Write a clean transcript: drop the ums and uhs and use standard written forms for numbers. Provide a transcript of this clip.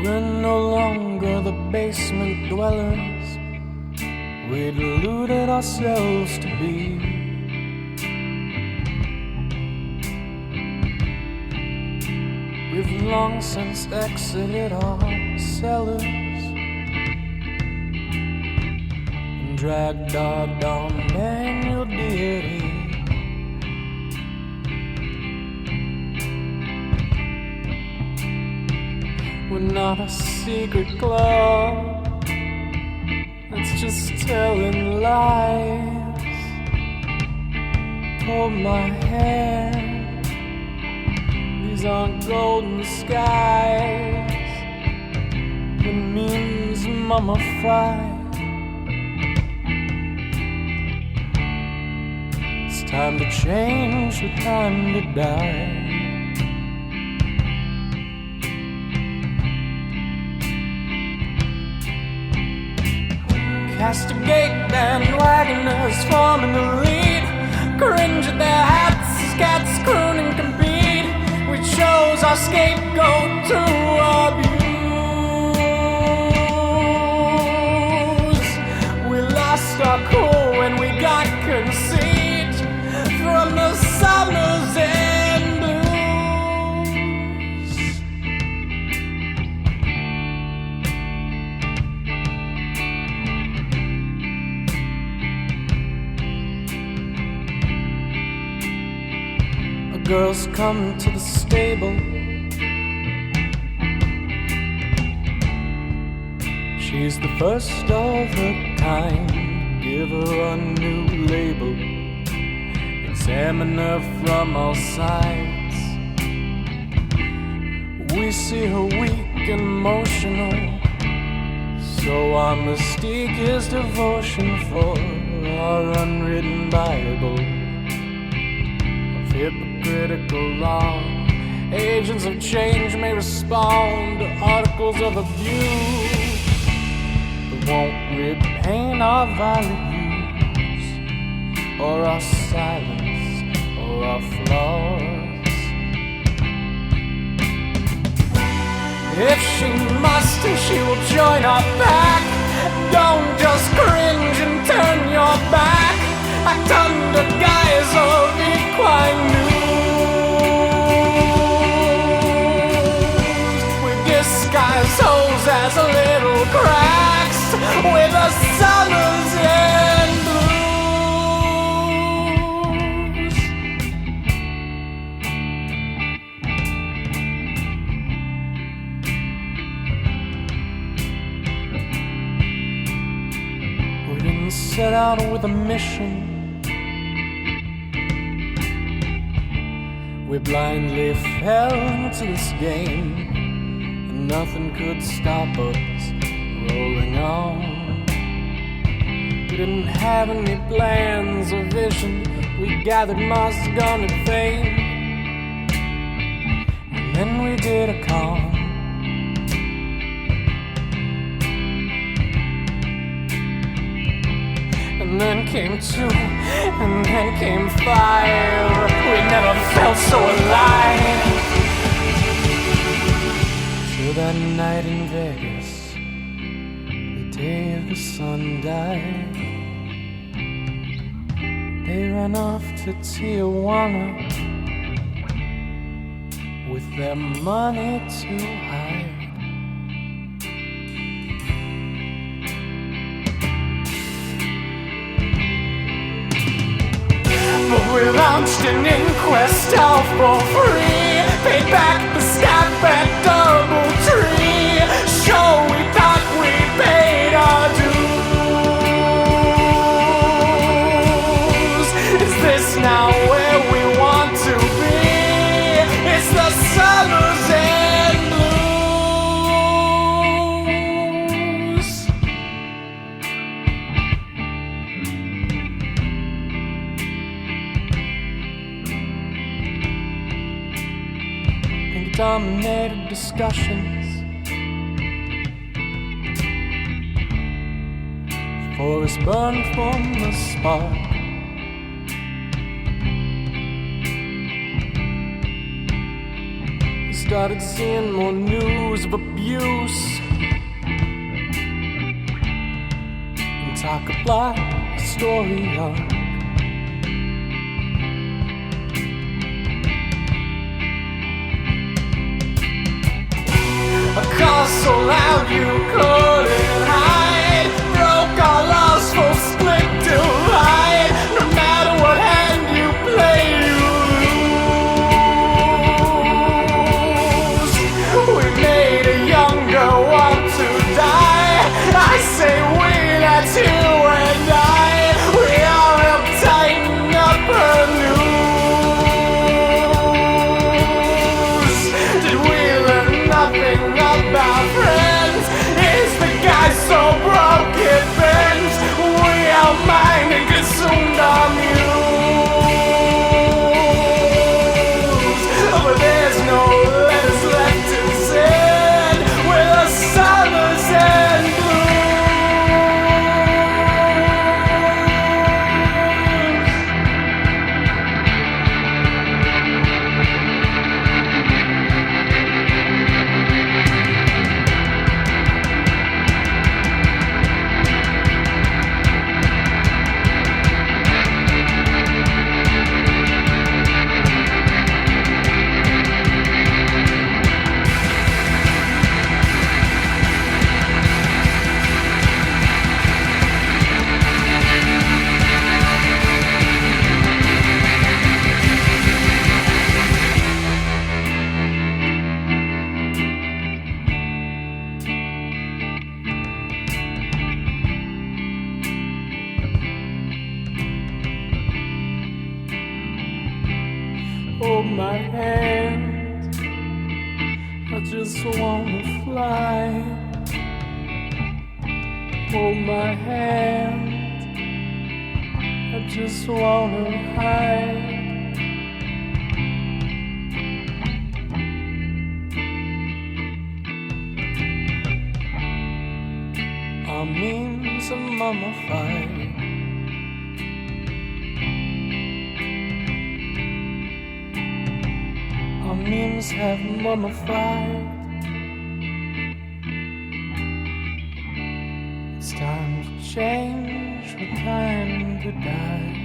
We're no longer the basement dwellers we deluded ourselves to be. We've long since exited our cellars and dragged our Dom Daniel deity. We're not a secret club that's just telling lies. Hold my hand, these aren't golden skies. The memes mummified. It's time to change or time to die. Castigate bandwagoners forming the lead. Cringe at their hats as cats croon and compete. We chose our scapegoat to abuse. We lost our cool when we got conceit from the summer's end blues. Girls come to the stable. She's the first of her kind. Give her a new label. Examine her from all sides. We see her weak and emotional, so our mystique is devotion for our unwritten Bible. Hypocritical law. Agents of change may respond to articles of abuse, but won't repaint our values, or our silence, or our flaws. If she must, and she will join our pack. Don't just cringe and turn your back. Act under guise of equine news. We disguise holes as little cracks with a summer's end blues. We didn't set out with a mission. We blindly fell into this game, and nothing could stop us rolling on. We didn't have any plans or vision. We gathered moss, garnered fame, and then we did a con. And then came two, and then came five. We never felt so alive. Till that night in Vegas, the day the sun died. They ran off to Tijuana with their money to hide. We launched an inquest all for free. Paid back the scab at DoubleTree. Sure, we thought we paid our dues. Is this now where we want to be? It's the summer's end blues. Dominated discussions. Forest burned from the spark. started seeing more news of abuse and talk about a story arc. A call so loud you couldn't hide, broke our laws for split divide. No matter what hand you play, you lose. We made a young girl want to die. I say we, that's you and I. We all helped tighten up her news. Did we learn nothing about friends? Is the guy so broke it bends? We all mind and consumed our muse. But there's no letters left to send with a summer's end blues. Hold my hand, I just wanna fly. Hold my hand, I just wanna hide. Our memes are mummified. Our memes have mummified. It's time to change, or time to die.